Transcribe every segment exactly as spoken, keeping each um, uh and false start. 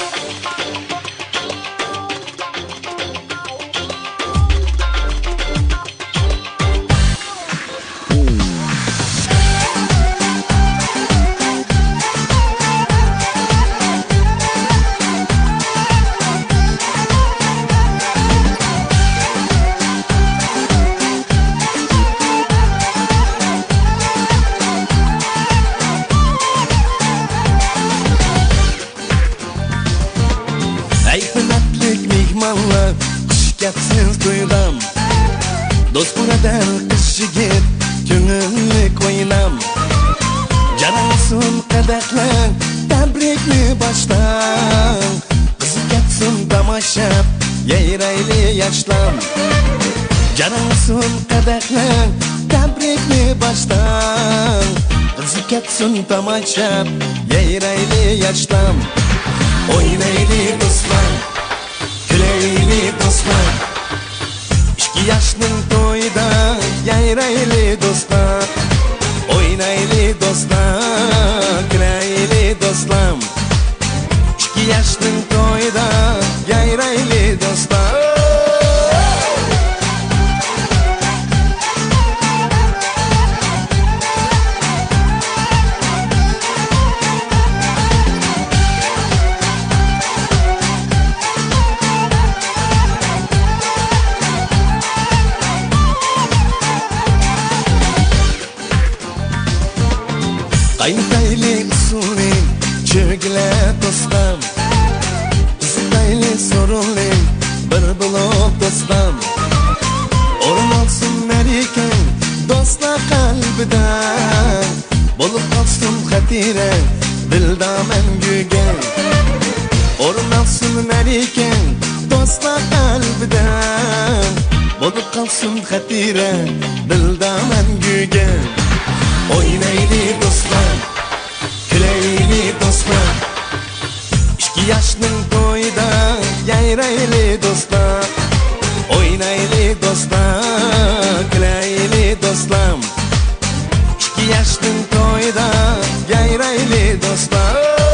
mehmonlar qishgatsiz to'ylam do'st buradan qish yigit ko'ngilni qo'ylam jarangsun qadaqlang tabrikni boshdan qiziqatsin tomosha yayrayli yoshlam jarangsun qadaqlang tabrikni boshdan qiziqatsin tomosha yayrayli yoshlam o'ynayli do'stlar Gülayli dostlar İki yaşның toyda Yayrayli dostlar Oynayli dostlar Gülayli dostlar İki yaşның toyda Yayrayli dostlar Qaytayli usuling cho'gla do'stim Zindayli so'ruling bir bo'lib do'stim O'rin olsin marikang do'stlar qalbidan Bo'lib qolsin xatira dilda manguga O'rin olsin marikang do'stlar qalbidan Bo'lib qolsin xatira dilda manguga Oynayli do'stlar, gülayli do'stlar İki yaşның to'yda yayrayli do'stlar Oynayli do'stlar, gülayli do'stlar İki yaşның to'yda yayrayli do'stlar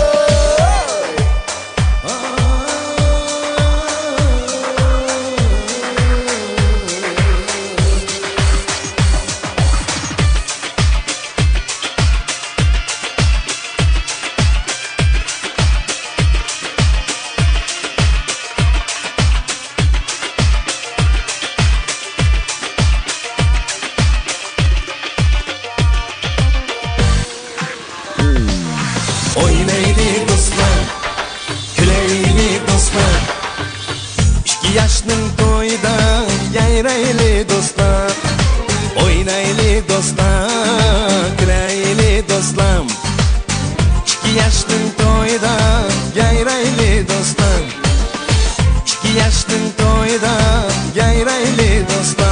Oynayli do'stlar, gülayli do'stlar İki yaşның to'yda yayrayli do'stlar Oynayli do'stlar, gülayli do'stlar İki yaşның to'yda yayrayli do'stlar İki yaşның to'yda yayrayli do'stlar